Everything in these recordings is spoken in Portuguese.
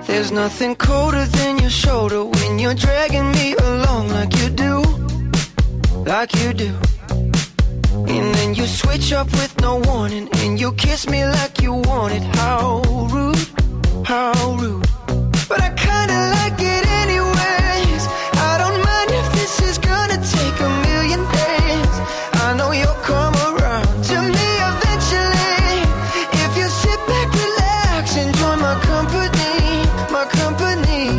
There's nothing colder than your shoulder when you're dragging me along like you do, like you do. And then you switch up with no warning, and you kiss me like you want it. How rude, how rude. But I kinda like it anyways. I don't mind if this is gonna take a million days. I know you'll come around to me eventually. If you sit back, relax, enjoy my company, my company.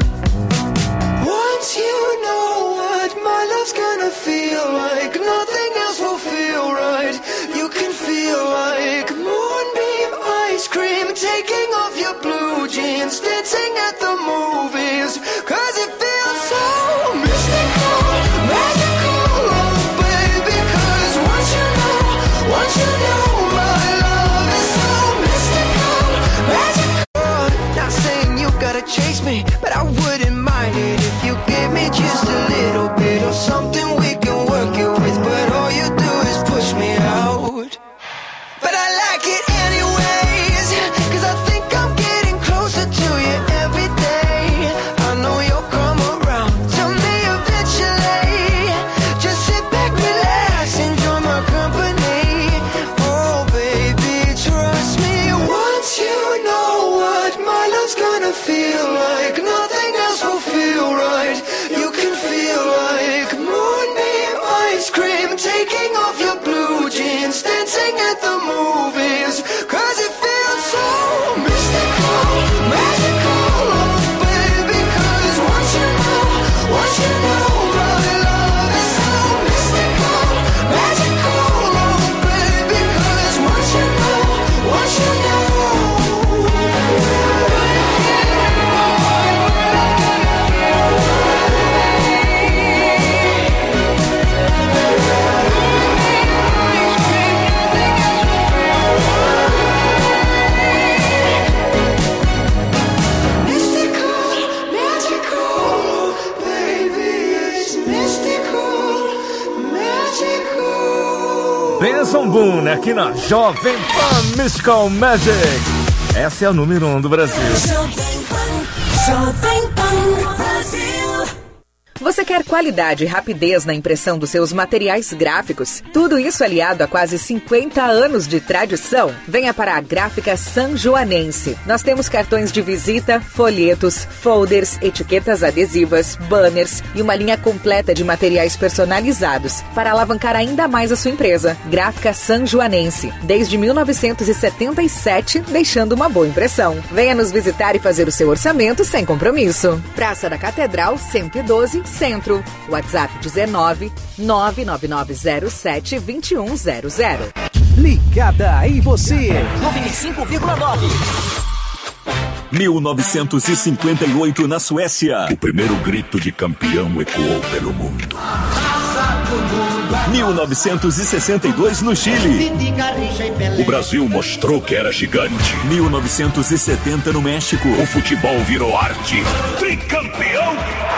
Once you know what my love's gonna feel like, nothing else will feel right. You can feel like moonbeam ice cream, taking off your blue jeans, dancing at the movies, 'cause it feels so mystical, magical, oh baby. 'Cause once you know my love is so mystical, magical. Not saying you gotta chase me, but I wouldn't mind it if you give me just a little bit of something we can work it with. But all you do is push me out. But I like it anyways, 'cause I think I'm getting closer to you every day. I know you'll come around to me eventually. Just sit back, relax, enjoy my company. Oh baby, trust me. Once you know what my love's gonna feel like, nothing else will feel right. You can feel like moonbeam ice cream, taking off your blue jeans, dancing at the movies, 'cause it feels so mystical, magical, oh baby. 'Cause once you know my love is so mystical, magical, oh baby. 'Cause once you know. Benção Boone aqui na Jovem Pan Mystical Magic. Essa é a número 1 do Brasil. Jovem Pan Brasil. Você quer qualidade e rapidez na impressão dos seus materiais gráficos? Tudo isso aliado a quase 50 anos de tradição? Venha para a Gráfica Sanjoanense. Nós temos cartões de visita, folhetos, folders, etiquetas adesivas, banners e uma linha completa de materiais personalizados para alavancar ainda mais a sua empresa. Gráfica Sanjoanense, desde 1977, deixando uma boa impressão. Venha nos visitar e fazer o seu orçamento sem compromisso. Praça da Catedral, 112, Centro. WhatsApp 19 99907-2100. Ligada em você. 95,9. 1958 na Suécia. O primeiro grito de campeão ecoou pelo mundo. 1962 no Chile. O Brasil mostrou que era gigante. 1970 no México. O futebol virou arte. Tricampeão!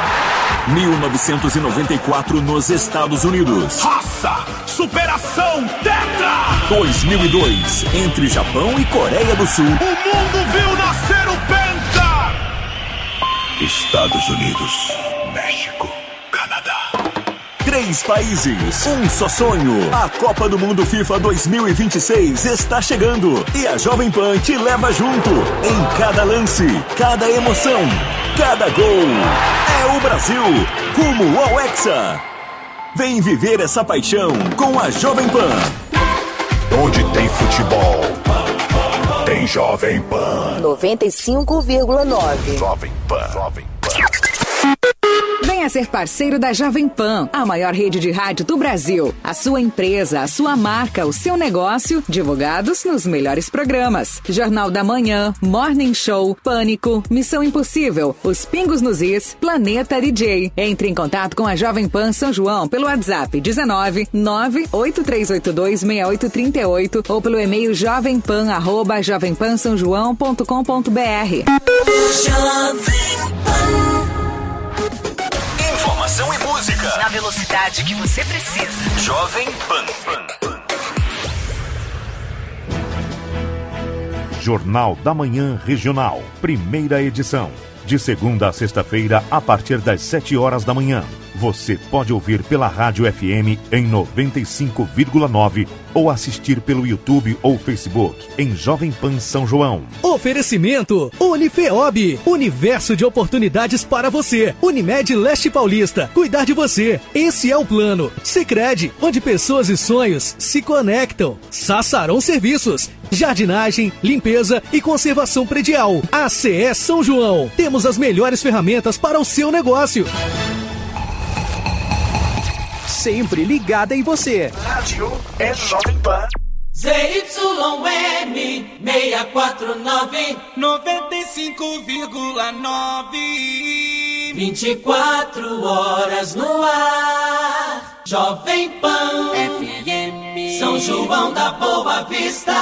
1994 nos Estados Unidos. Raça! Superação! Tetra! 2002 entre Japão e Coreia do Sul. O mundo viu nascer o Penta! Estados Unidos, México, Canadá. 3 países, um só sonho. A Copa do Mundo FIFA 2026 está chegando e a Jovem Pan te leva junto. Em cada lance, cada emoção, cada gol. É o Brasil, rumo ao Hexa. Vem viver essa paixão com a Jovem Pan. Onde tem futebol, tem Jovem Pan. 95,9. Jovem Pan. Jovem Pan. Venha ser parceiro da Jovem Pan, a maior rede de rádio do Brasil. A sua empresa, a sua marca, o seu negócio, divulgados nos melhores programas. Jornal da Manhã, Morning Show, Pânico, Missão Impossível, Os Pingos nos Is, Planeta DJ. Entre em contato com a Jovem Pan São João pelo WhatsApp 19 983826838 ou pelo e-mail jovempan@jovempansaojoão.com.br. Jovem Pan. Informação e música Na velocidade que você precisa. Jovem Pan. Jornal da Manhã Regional, primeira edição. De segunda a sexta-feira, a partir das 7 horas da manhã. Você pode ouvir pela Rádio FM em 95,9 ou assistir pelo YouTube ou Facebook em Jovem Pan São João. Oferecimento Unifeob, universo de oportunidades para você. Unimed Leste Paulista, cuidar de você. Esse é o plano. Sicredi, onde pessoas e sonhos se conectam. Sassarão Serviços, jardinagem, limpeza e conservação predial. ACE São João, temos as melhores ferramentas para o seu negócio. Sempre ligada em você. Rádio é Jovem Pan. ZYN 649 95,9 24 horas no ar. Jovem Pan FM São João da Boa Vista.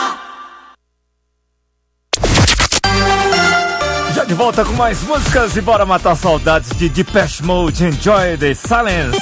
Já de volta com mais músicas e bora matar saudades de Depeche Mode. Enjoy the Silence.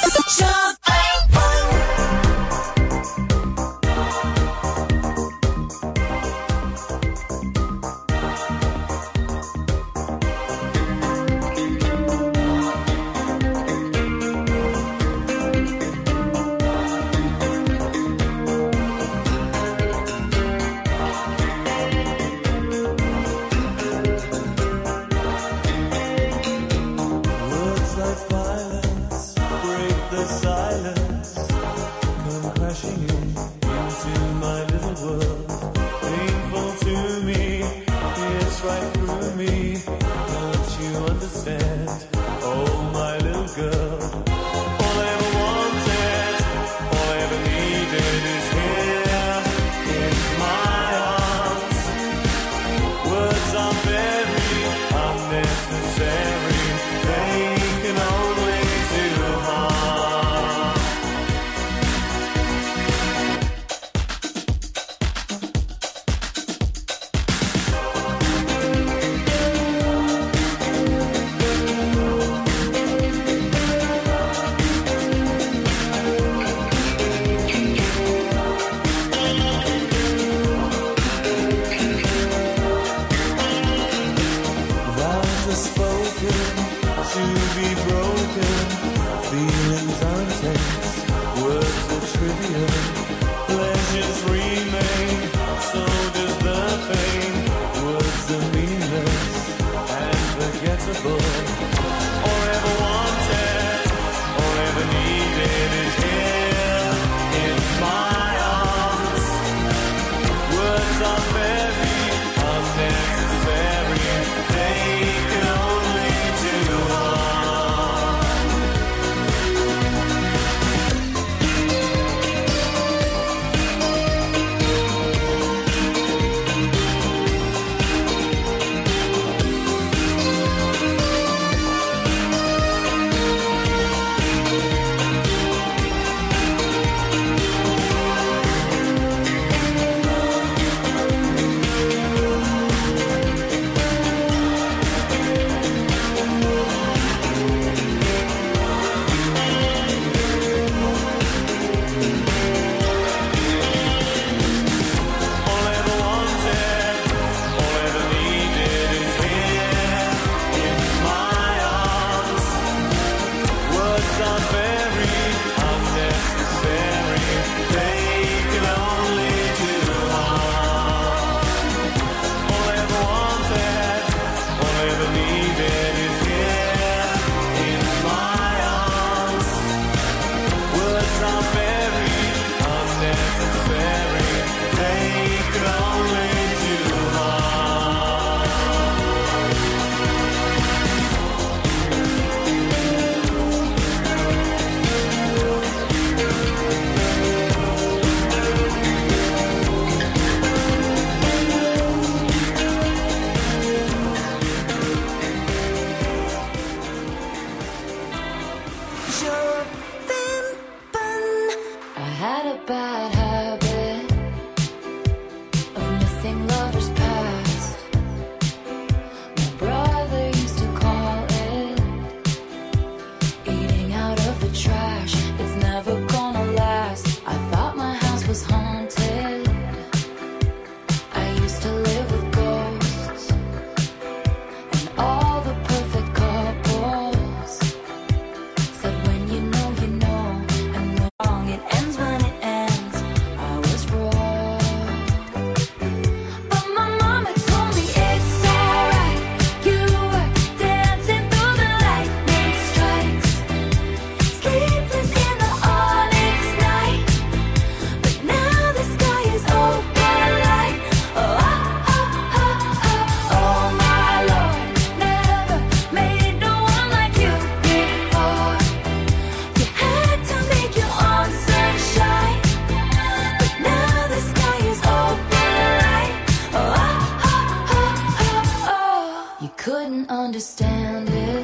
didn't understand it,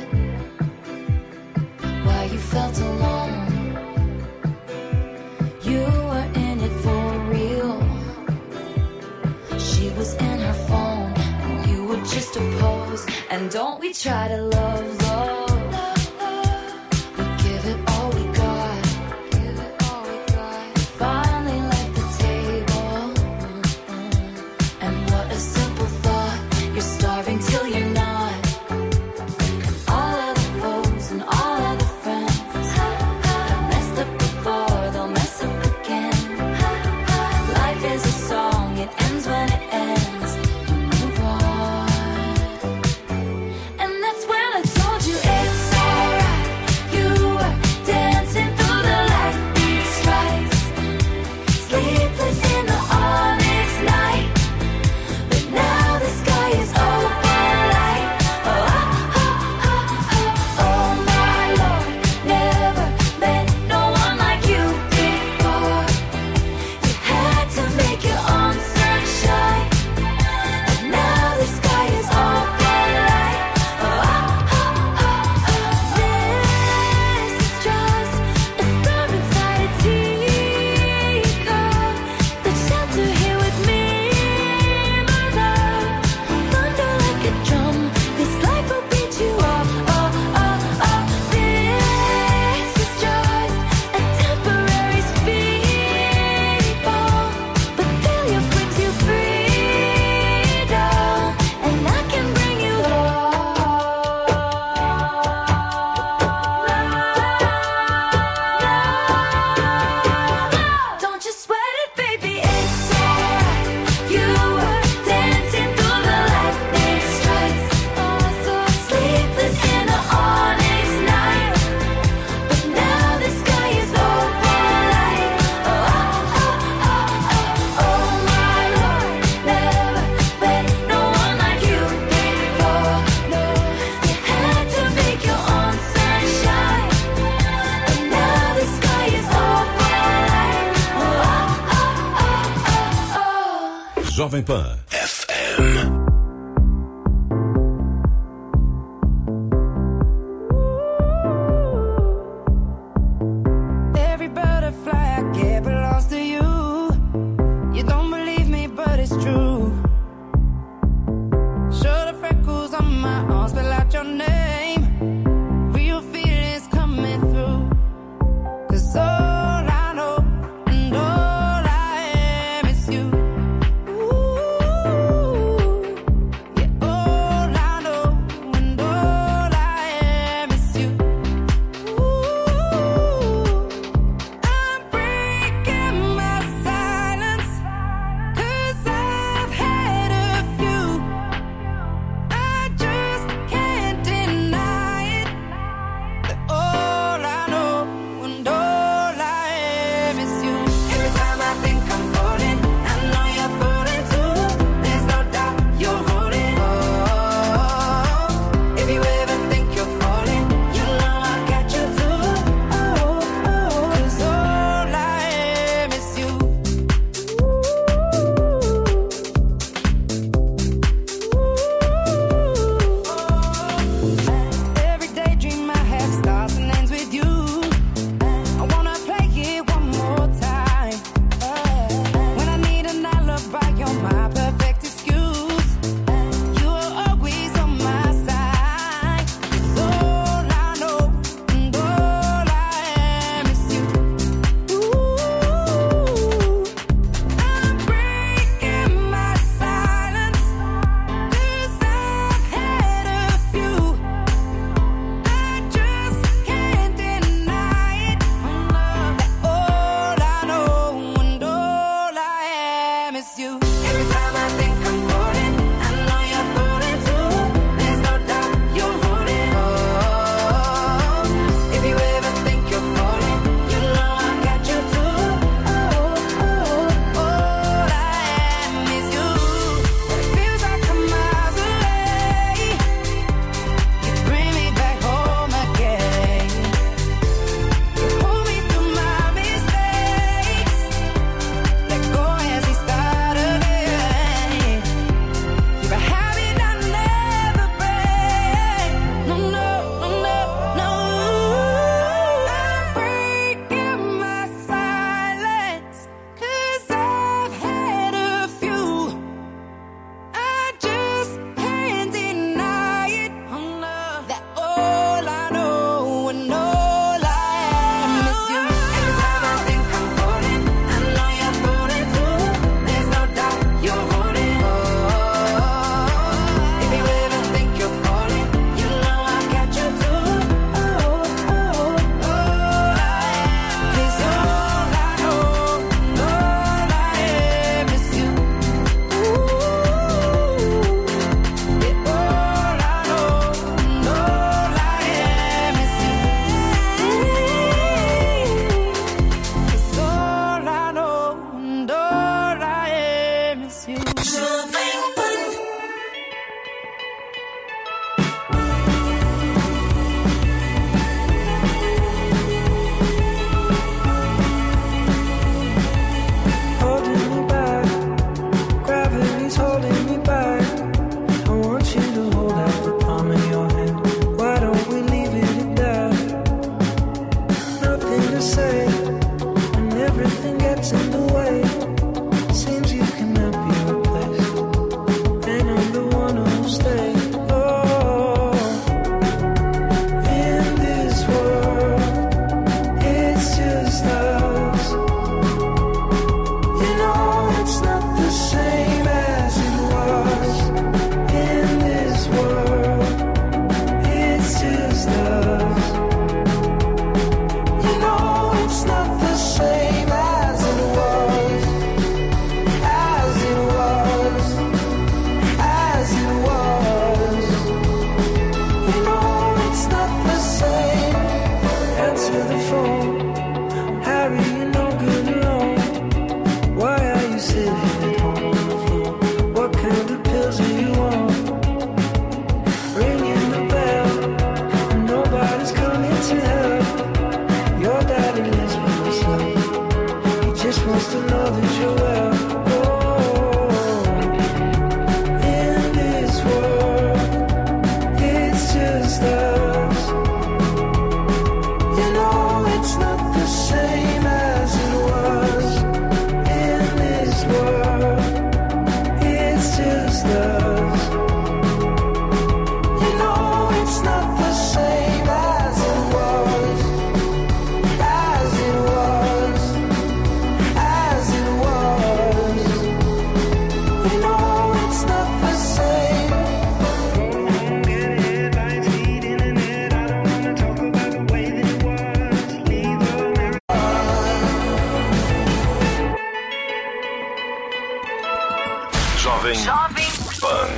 why you felt alone. You were in it for real. She was in her phone and you were just a pose. And don't we try to love, love. We give it all we got. Finally left the table. And what a simple thought. You're starving till you're not. And all of the foes and all of the friends have messed up before, they'll mess up again. Life is a song, it ends when it ends. You move on. And that's when I told you it's alright. You were dancing through the lightning strikes, sleepless in the honest night. But now the sky is open light. Oh, oh, oh, oh, oh my Lord, never met no one like you before. You had to make your own sunshine. But now the sky is open light. Oh, oh, oh, oh, oh. This is just a storm inside a teacup. The shelter here with me, my love. Thunder like a drum, this life will beat you up. Oh, oh, oh. This is just a temporary speed bump, but failure brings you freedom, and I can bring you love. Don't you sweat it, baby, it's alright. You were dancing through the lightning strikes, sleepless in the honest night. But now the sky is open light. Oh, oh, oh, oh, oh my Lord, never met no one like you before. No, you had to make your own sunshine. But now the sky is open light. Oh, oh, oh, oh, oh. Jovem Pan FM. Every butterfly I get belongs to you. You don't believe me, but it's true. Show the freckles on my arms, spell out your name. Real feelings coming through. 'Cause all I know and all I am is you. Ooh. was. You know it's not the same as it was, as it was, as it was. You know it's not the same. Get headlines, feed internet. I don't wanna talk about the way that it was. Leave America. Jovem Pan.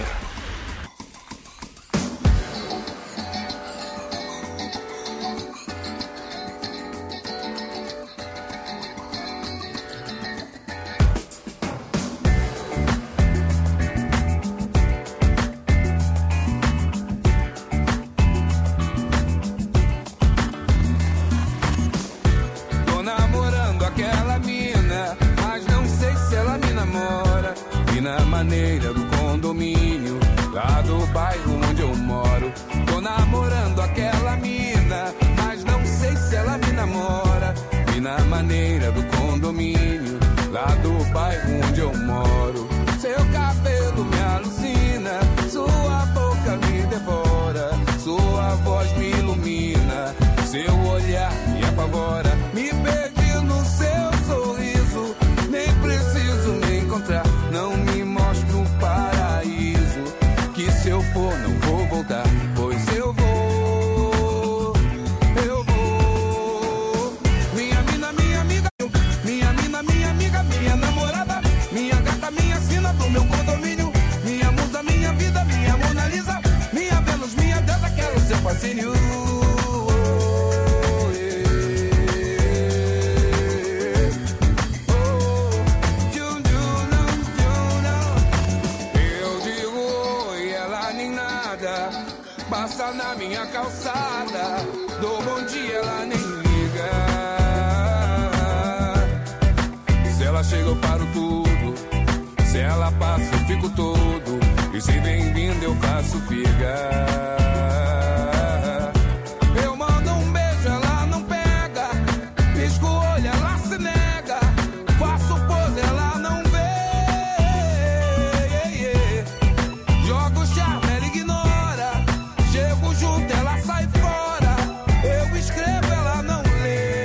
Tô namorando aquela mina, mas não sei se ela me namora. E na maneira do condomínio, lá do bairro onde eu moro. Tô namorando aquela mina, mas não sei se ela me namora. E na maneira do condomínio, lá do bairro onde eu moro. Seu cabelo me alucina, sua boca me devora, sua voz me ilumina, seu olhar me apavora. Me perdi no seu sorriso, nem preciso me encontrar. Não me mostra um paraíso, que se eu for não vou voltar. Pois eu vou, eu vou. Minha mina, minha amiga, minha mina, minha amiga, minha namorada, minha gata, minha sina do meu condomínio, minha musa, minha vida, minha Mona Lisa, minha Vênus, minha deusa, quero seu fascínio. Passa na minha calçada, dou bom dia, ela nem liga. Se ela chega eu paro tudo, se ela passa eu fico todo, e se bem-vindo eu faço figa. Eu mando um beijo, ela não pega, pisco o olho, ela se nega, faço pose, ela não vê. Jogo charme, ela ignora, chego junto, ela sai fora, eu escrevo, ela não lê.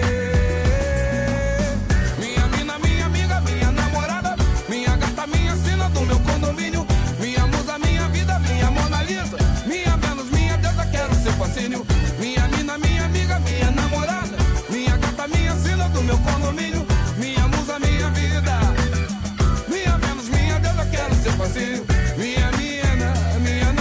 Minha mina, minha amiga, minha namorada, minha gata, minha sina do meu condomínio, minha musa, minha vida, minha Mona Lisa, minha Vênus, minha deusa, quero seu fascínio. Minha mina, minha amiga, minha namorada, minha gata, minha sina do meu condomínio, minha musa, minha vida, minha Vênus, minha deusa, quero seu fascínio. Minha mina, minha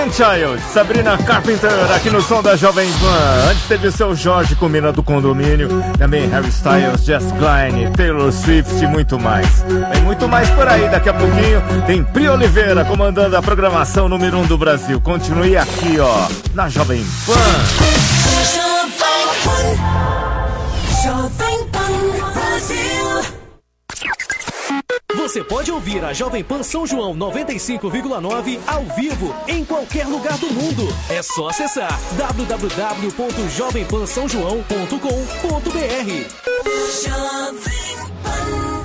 Man-Child, Sabrina Carpenter, aqui no som da Jovem Pan. Antes teve o seu Jorge com Mina do Condomínio, também Harry Styles, Jess Klein, Taylor Swift e muito mais. Tem muito mais por aí, daqui a pouquinho tem Pri Oliveira comandando a programação número 1 do Brasil. Continue aqui, ó, na Jovem Pan. Jovem Pan Brasil. Você pode ouvir a Jovem Pan São João 95,9 ao vivo em qualquer lugar do mundo. É só acessar www.jovempansaojoão.com.br. Jovem Pan.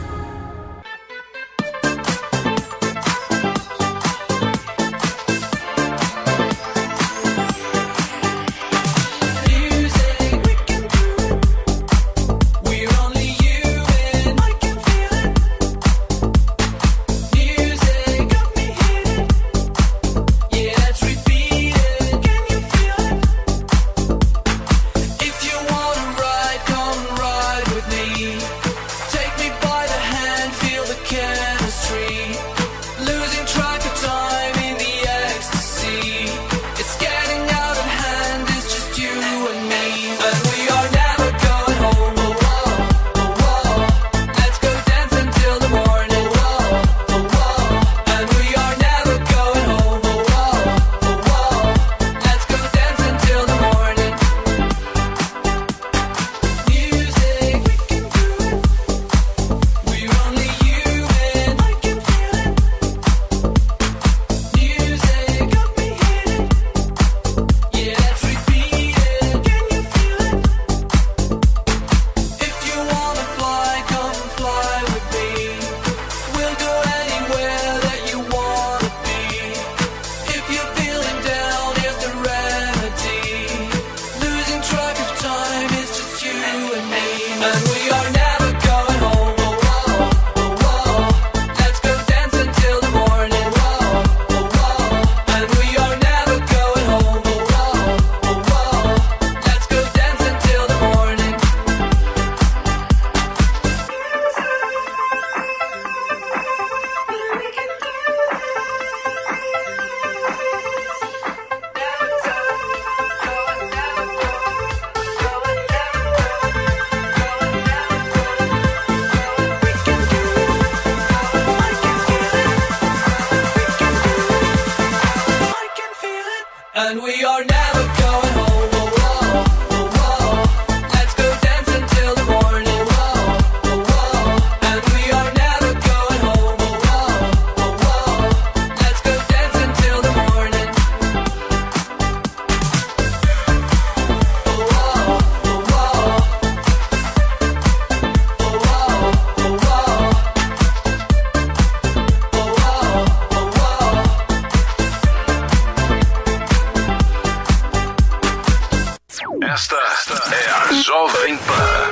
Jovem Pan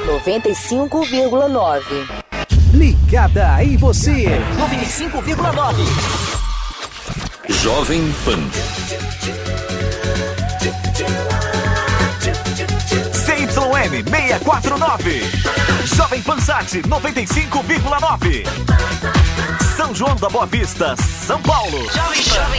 95,9. Ligada em você. 95,9. Jovem Pan. CYN 649. Jovem Pan Sat 95,9. São João da Boa Vista, São Paulo. Jovem Pan.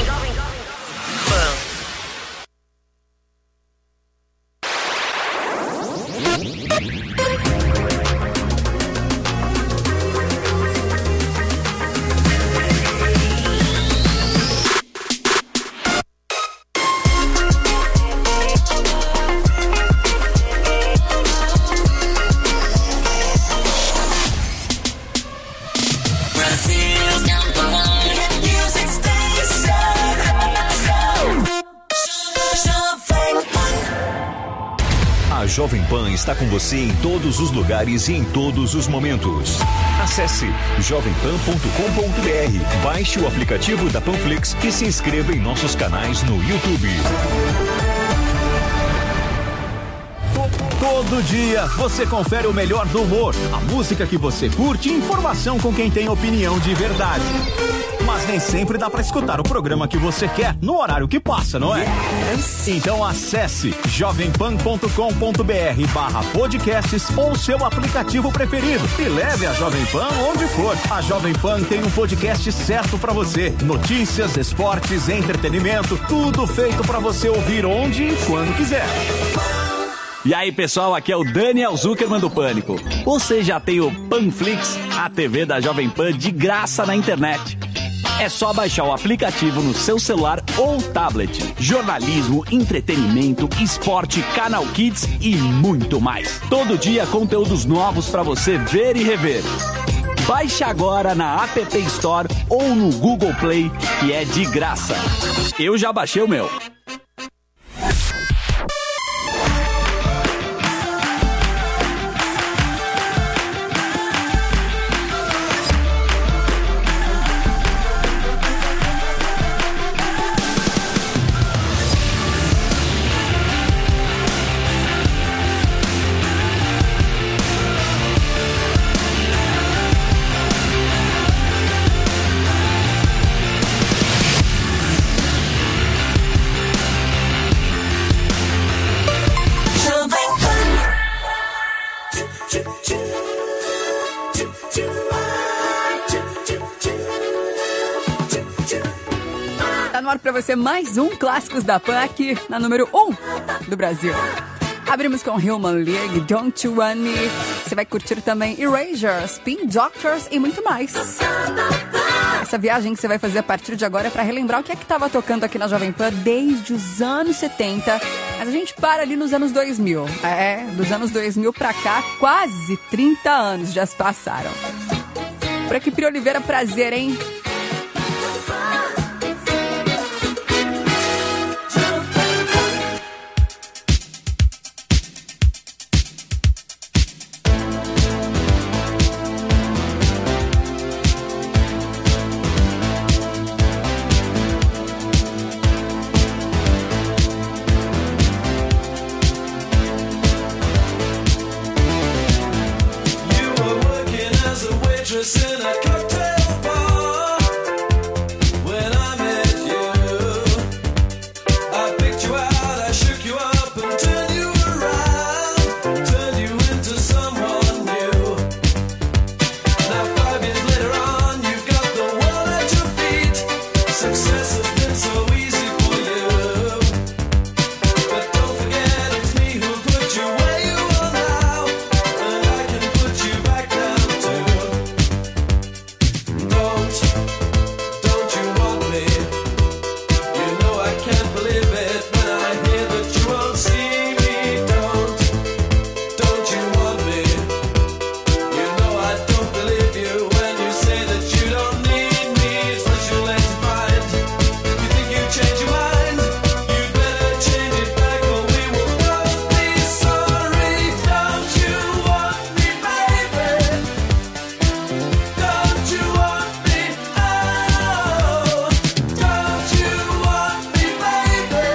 A Jovem Pan está com você em todos os lugares e em todos os momentos. Acesse jovempan.com.br, baixe o aplicativo da Panflix e se inscreva em nossos canais no YouTube. Todo dia você confere o melhor do humor, a música que você curte e informação com quem tem opinião de verdade. Mas nem sempre dá pra escutar o programa que você quer no horário que passa, não é? Yes. Então acesse jovempan.com.br/podcasts ou seu aplicativo preferido e leve a Jovem Pan onde for. A Jovem Pan tem um podcast certo pra você. Notícias, esportes, entretenimento, tudo feito pra você ouvir onde e quando quiser. E aí, pessoal, aqui é o Daniel Zuckerman do Pânico. Você já tem o Panflix, a TV da Jovem Pan de graça na internet. É só baixar o aplicativo no seu celular ou tablet. Jornalismo, entretenimento, esporte, Canal Kids e muito mais. Todo dia conteúdos novos pra você ver e rever. Baixe agora na App Store ou no Google Play, que é de graça. Eu já baixei o meu. Pra você mais um Clássicos da Pan aqui na número 1 do Brasil. Abrimos com Human League, Don't You Want Me. Você vai curtir também Erasure, Spin Doctors e muito mais. Essa viagem que você vai fazer a partir de agora é pra relembrar o que é que tava tocando aqui na Jovem Pan desde os anos 70. Mas a gente para ali nos anos 2000. Dos anos 2000 pra cá, quase 30 anos já se passaram. Por aqui, Pri Oliveira, prazer, hein? In a cocktail bar when I met you, I picked you out, I shook you up and turned you around, turned you into someone new. Now 5 years later on, you've got the world at your feet. Success has been so easy for you, but don't forget it's me who put you where you are now, and I can put you back down too. Don't you want me? You know I can't believe it when I hear that you won't see me. Don't you want me? You know I don't believe you when you say that you don't need me. It's what you let to find. You think you change your mind? You better change it back or we will both be sorry. Don't you want me, baby? Don't you want me? Don't you want me, baby?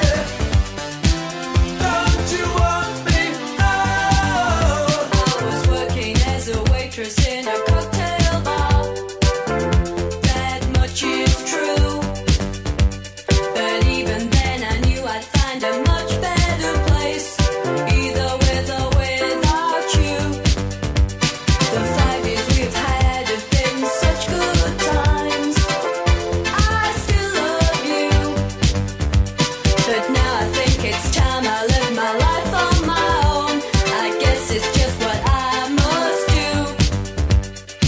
Don't you want me? I was working as a waitress in a cocktail bar. That much is true. But even then I knew I'd find a much better place, either with or without you. The 5 years we've had have been such good times. I still love you, but now I think it's time I live my life on my own. I guess it's just what I must do.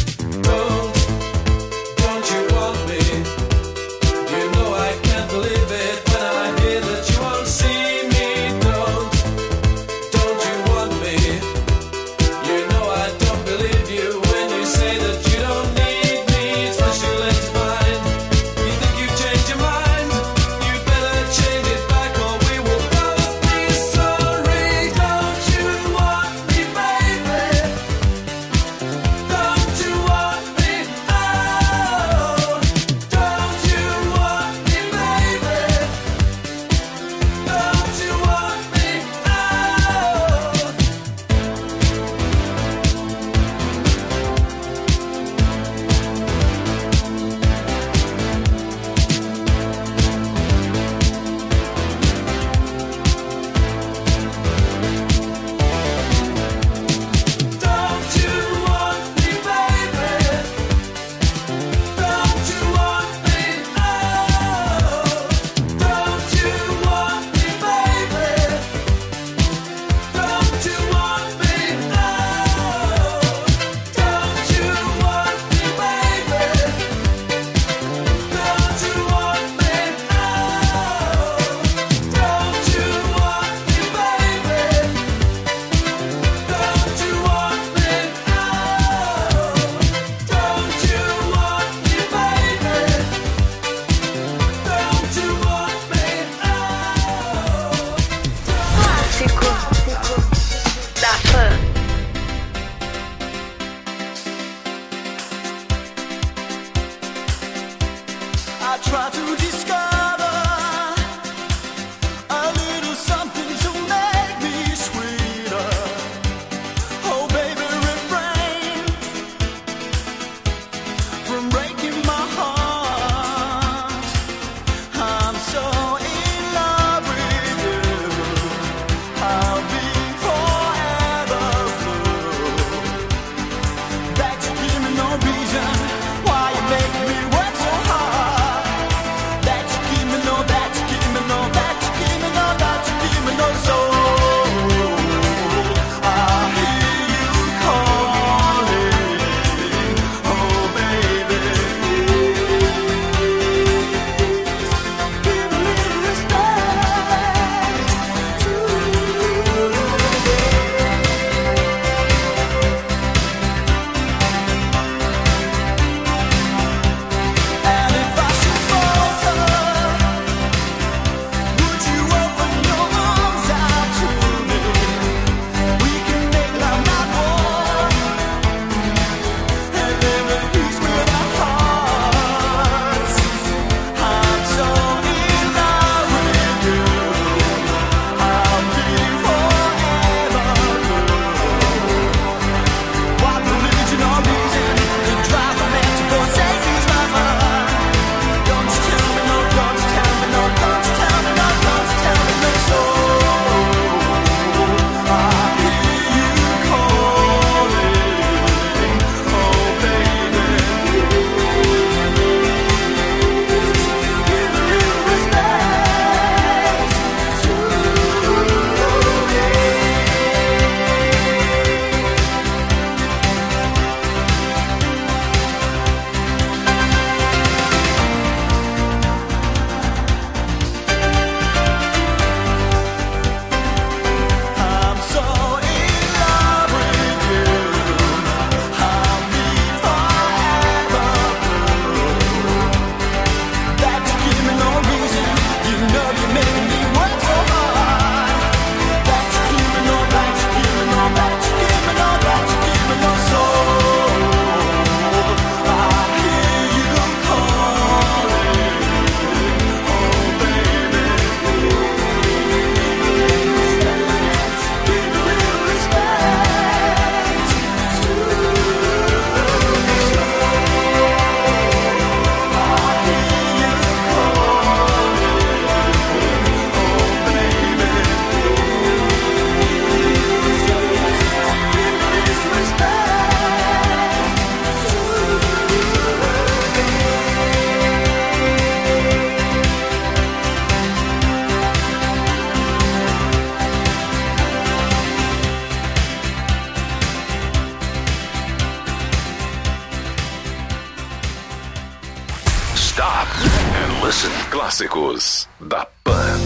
I try to discover a little something to make me sweeter. Oh baby, refrain from breaking my heart. I'm so in love with you. I'll be forever blue. That you give me no reason why you make me work so hard. That you give me no, that you give me no, that you give me no, that you give me no soul. I hear you calling, oh baby. Give a little respect to And if I should falter, would you open your arms out to me? We can make love not war, and live at peace with our hearts. I'm so in love with you. I'll be forever blue. What religion or reason could drive a man to go and say he's my mind? Don't you tell me no, don't you tell me no, don't you tell me no, don't you tell me no soul. I hear you calling, oh baby. Give a little respect to I'm so in love with you. I'll be forever blue. That you give me no reason. You know you're making me work so hard. That you give me no, that you give me no, that you give me no, that you give me no soul. I hear you calling, oh baby. Give a little respect to Stop and listen. Clássicos da Pan.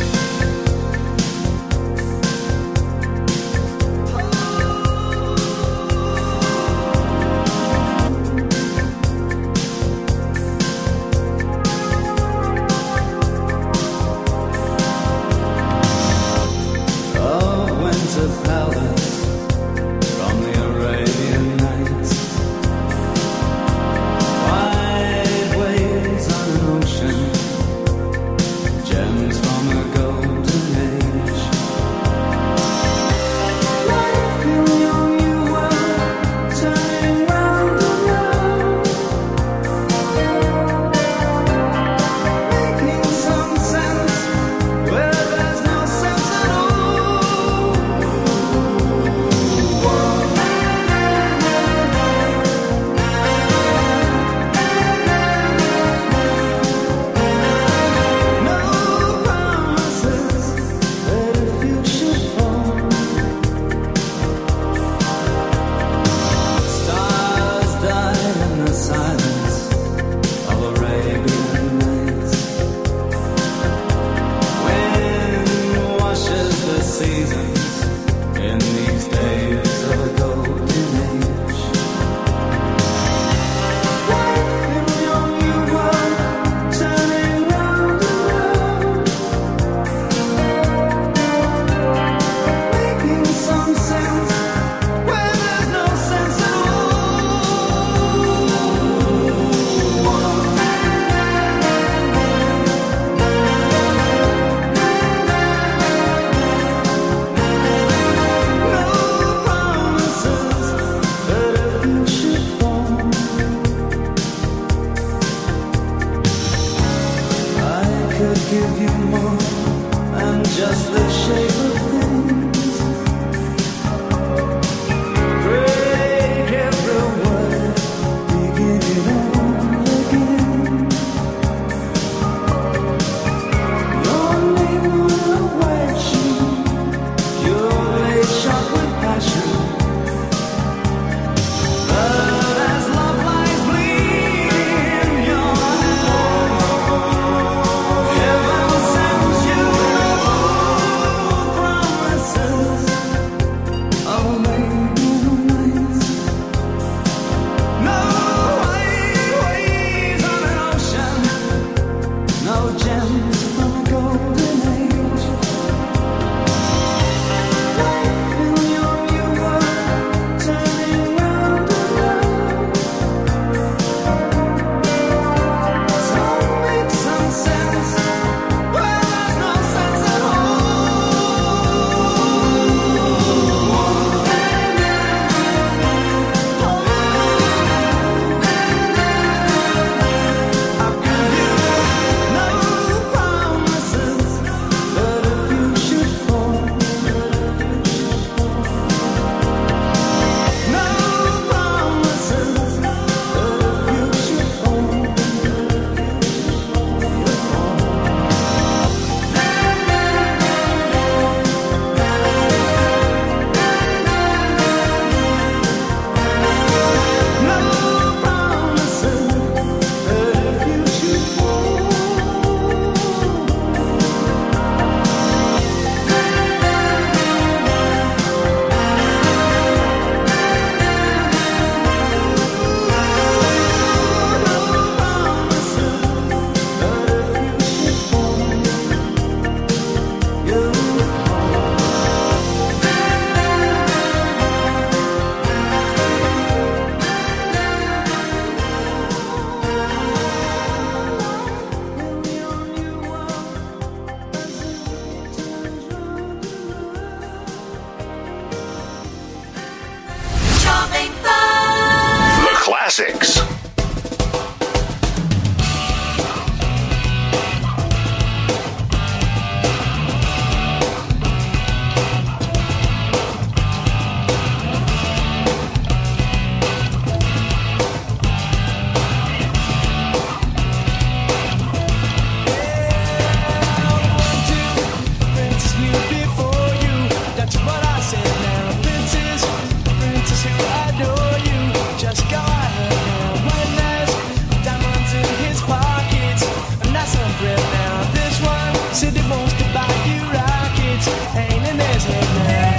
A winter palace from the Arabian Nights. Wide waves on an ocean, gems from a golden age. Life in your new world, turning round and round, making some sense where there's no sense at all. No promises that if you should fall, stars die in the silence of Arabian nights. Wind washes the seasons in these days of a golden age. Life in your new world, turning round and round, making some sense where there's no sense at all. more than just the shape of things. Break every word, begin it all again. Your name on a white sheet, your lace shot with passion. But as love lies bleeding in your hand, heaven sends you promises of maiden nights. No white waves on an ocean, no gems from a golden age. Life in your new world, turning round and round. Some make some sense, where there's no sense at I'll give you no promises, but if you should fall, no promises, but if you should fall, you'll fall. No promises, but if you should fall. Jovem Pan. The classics. Princess knew before you, that's what I said now. Princess, princess who adore you, just go ahead now. One last diamonds in his pockets, and that's some bread now. This one said he wants to buy you rockets, ain't in his head now.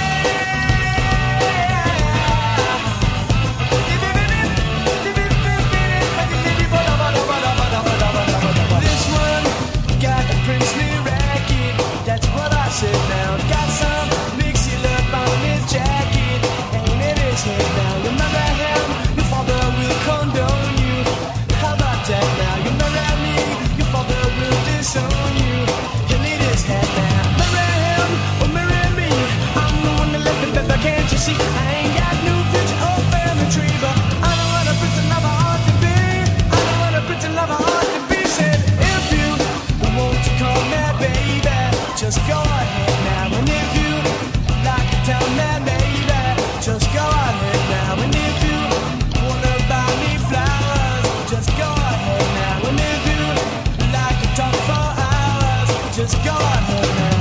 This one got a princely racket, that's what I said now. Got some mixy love on his jacket, ain't in his head now. You marry him, your father will condone you. How about that now? You marry me, your father will disown you. You need his head now. Marry him or marry me, I'm the one that left him, baby, can't you see? I ain't got no future or family tree, but I know what a prince and lover ought to be. I know what a prince and lover ought to be. Said if you want to call me baby, just go ahead now. And if you like to tell me baby, just go ahead now. And if you wanna buy me flowers, just go ahead now. And if you like to talk for hours, just go ahead now.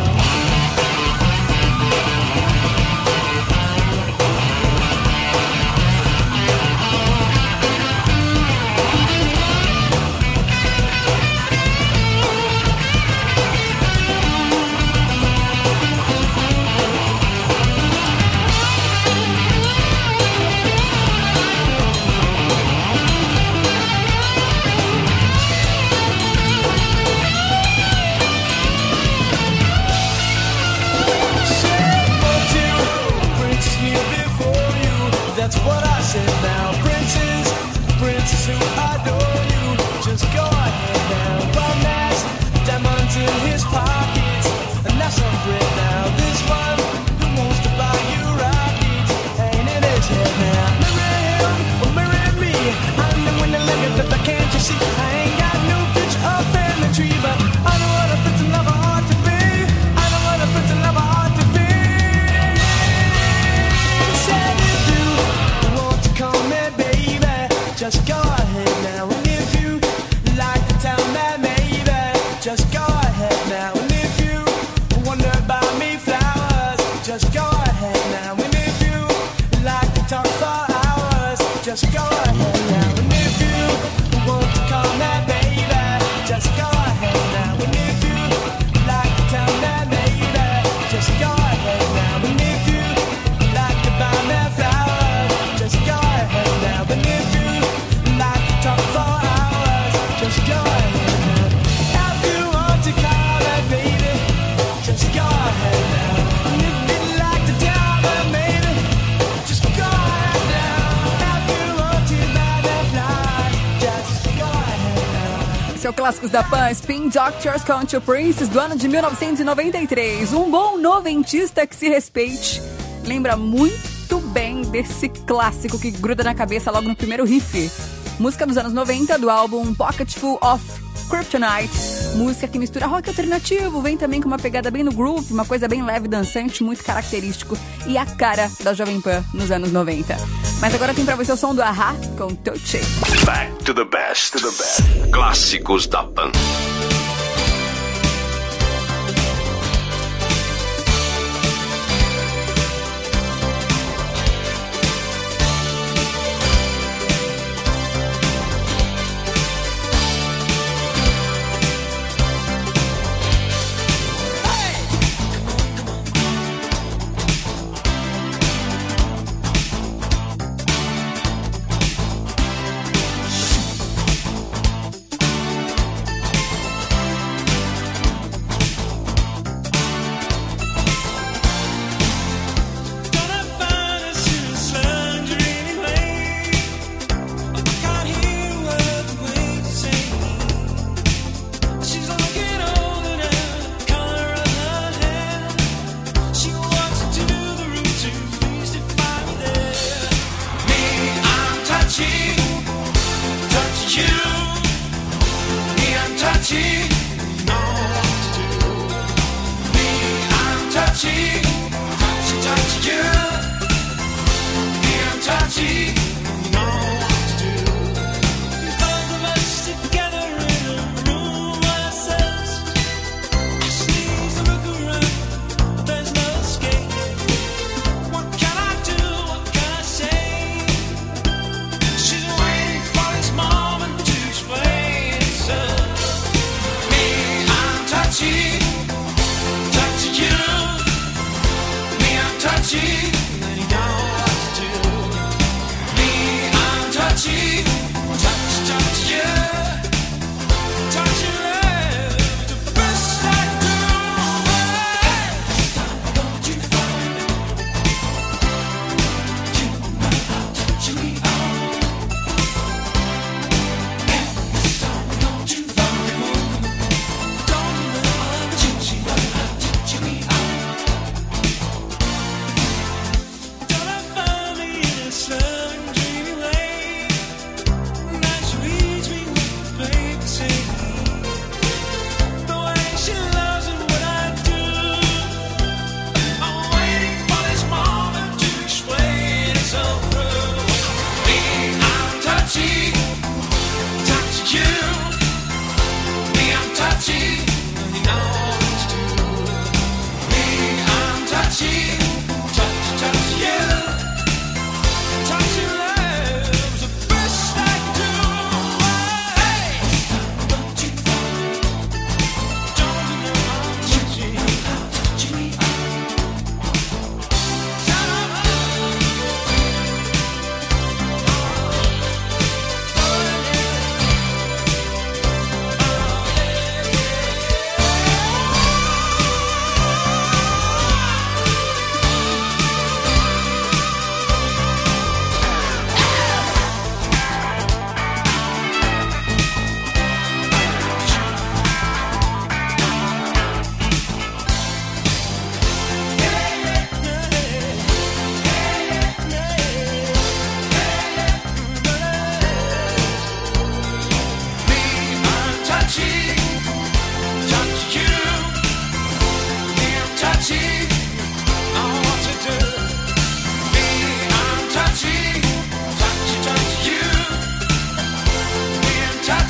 That's what I said now. Princess, princess who adore you, just go ahead now. One last diamonds in his pockets, and that's some bread now. This one who wants to buy you rockets, ain't in his head now. Marry him or marry me, I'm the one that let me, but can't you see? I ain't got no future or family tree, but I know what a prince and ahead now. And if you like to tell me, maybe just go ahead now. And if you wonder about me flowers, just go ahead now. And if you like to talk for hours, just go ahead now. And if you want to call me baby, just go ahead now. And if you like to tell me, maybe just go ahead now. And if you like to buy me flowers, just go ahead now. And if you like to talk for hours, just go ahead now. If you want to call me baby, just go ahead now. And if you like to tell me maybe, just go ahead now. If you want to buy me flowers, just go ahead now. Esse é o Clássicos da Pan, Spin Doctors com Two Princes, do ano de 1993. Um bom noventista que se respeite lembra muito bem desse clássico que gruda na cabeça logo no primeiro riff. Música dos anos 90 do álbum Pocketful of Kryptonite. Música que mistura rock alternativo, vem também com uma pegada bem no groove, uma coisa bem leve, dançante, muito característico e a cara da Jovem Pan nos anos 90. Mas agora tem pra você o som do A-ha com Touch It. Back to the best. Clássicos da Pan.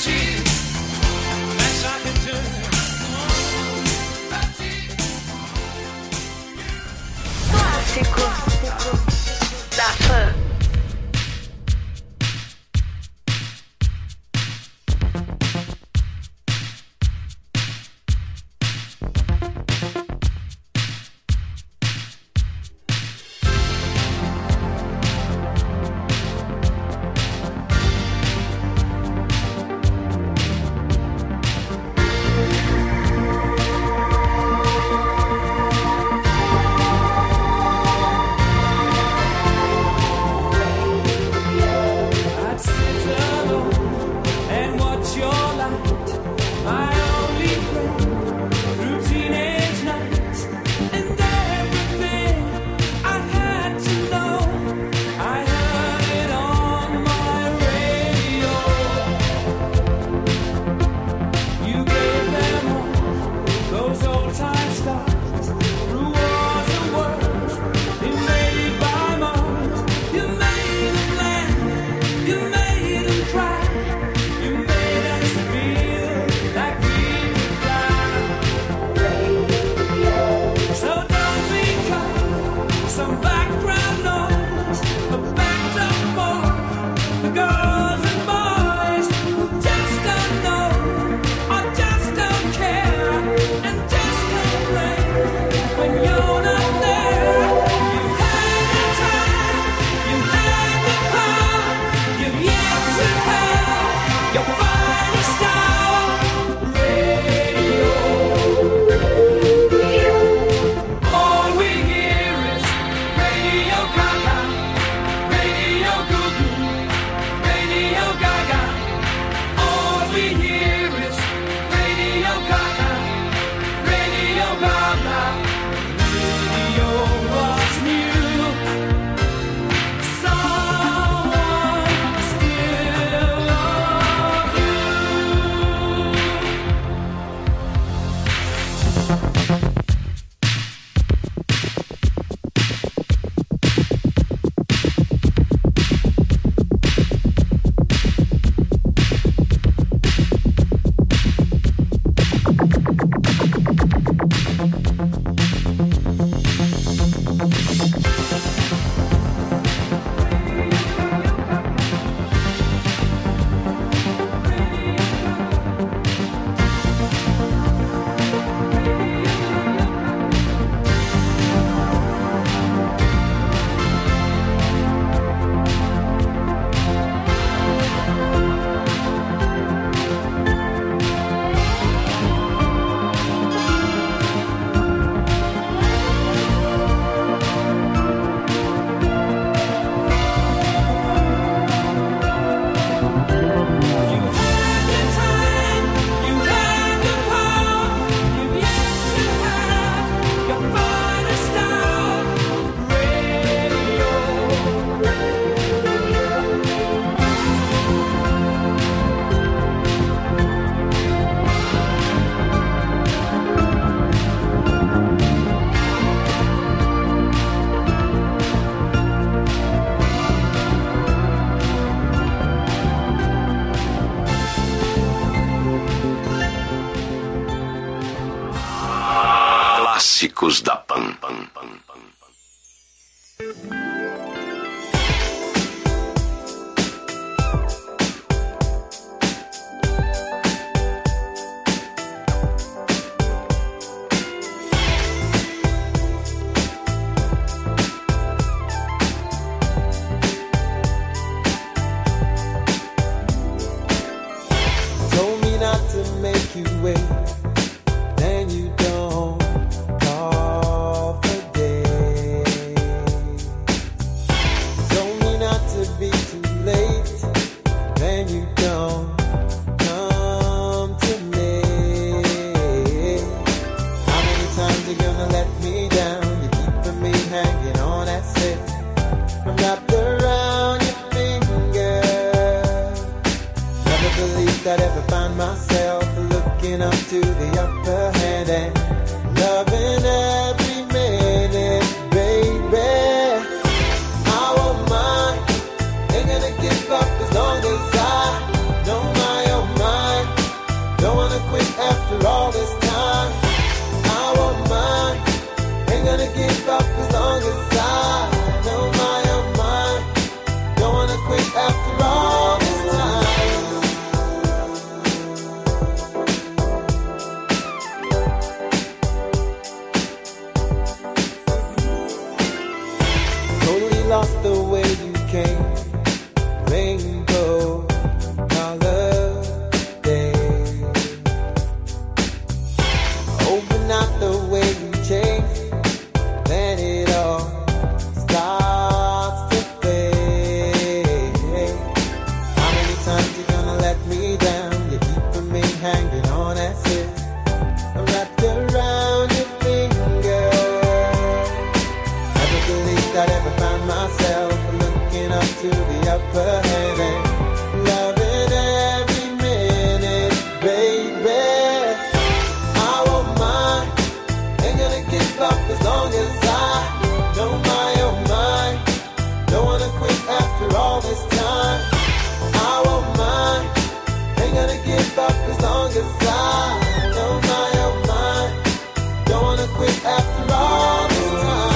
Da Pan. Clássicos da Pan. Told me not to make you wait, then you don't call for days. Told me not to be too late, then you don't come to me. How many times you gonna let me down? You're keeping me hanging on that set. I'm wrapped around your finger. Never believed I'd ever find myself looking up to the upper hand and loving every minute, baby. How am I? Ain't gonna give up as long as I know my own mind. long as I know my own mind. Don't wanna quit after all this time.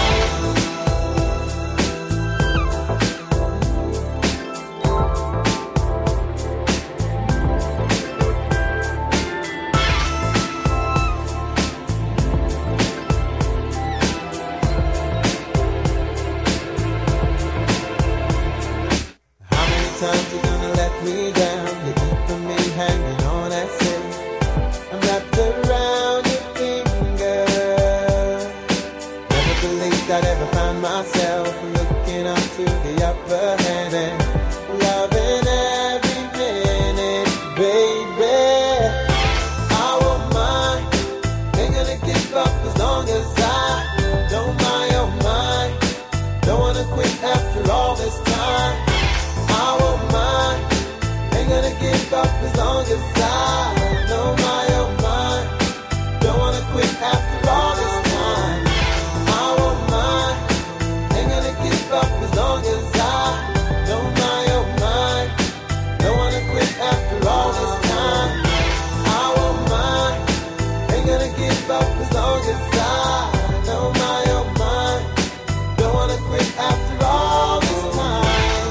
Times you're gonna let me down, you're keeping me hanging on that silk. I'm wrapped around your finger. Never believed I'd ever find myself looking up to the upper hand and loving every minute, baby. I won't mind, ain't gonna give up as long as I don't my own mind. Don't wanna quit after all this time. I won't mind, ain't gonna give up as long as I know my own mind. Don't wanna quit after all this time. I won't mind, ain't gonna give up as long as I know my own mind. Don't wanna quit after all this time. I won't mind, ain't gonna give up as long as I know my own mind. Don't wanna quit after all this time.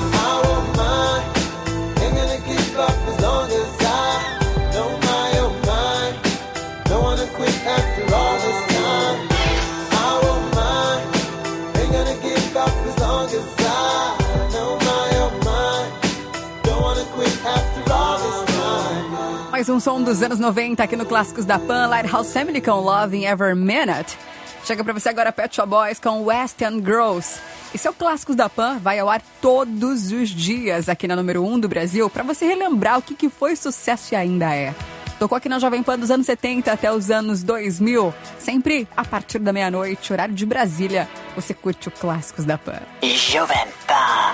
As long as I know my own mind, don't wanna quit after all this time. I won't mind, ain't gonna give up as long as I know my own mind. Don't wanna quit after all this time. Mais um som dos anos 90 aqui no Clássicos da Pan, Lighthouse Family com Love in Every Minute. Chega pra você agora Pet Shop Boys com West End Girls. E seu Clássicos da Pan vai ao ar todos os dias aqui na número 1 do Brasil pra você relembrar o que foi sucesso e ainda é. Tocou aqui na Jovem Pan dos anos 70 até os anos 2000. Sempre a partir da meia-noite, horário de Brasília, você curte o Clássicos da Pan. Jovem Pan.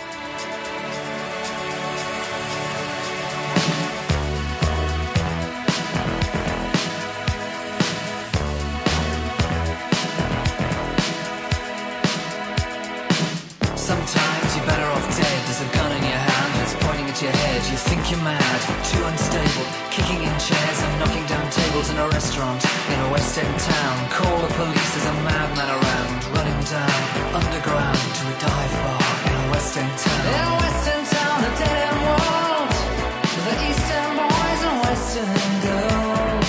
Sometimes you're better off dead. There's a gun in your hand, it's pointing at your head. You think you're mad, too unstable, kicking in chairs and knocking down tables in a restaurant in a West End town. Call the police, there's a madman around, running down underground to a dive bar in a West End town. In a West End town, a dead end world, the East End boys and West End girls.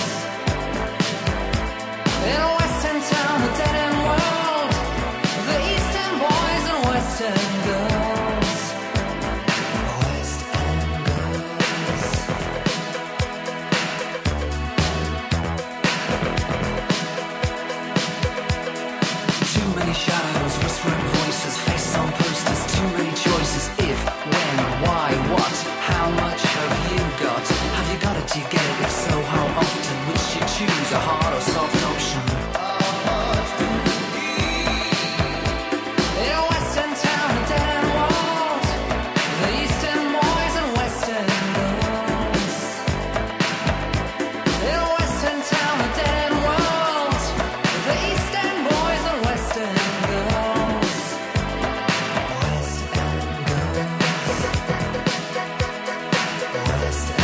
In a West End town, a dead end world, the East End boys and West End girls. West End girls. Too many shadows, whispering voices, faces on posters, too many choices. If, when, why, what, how much have you got? Have you got it? Do you get it? If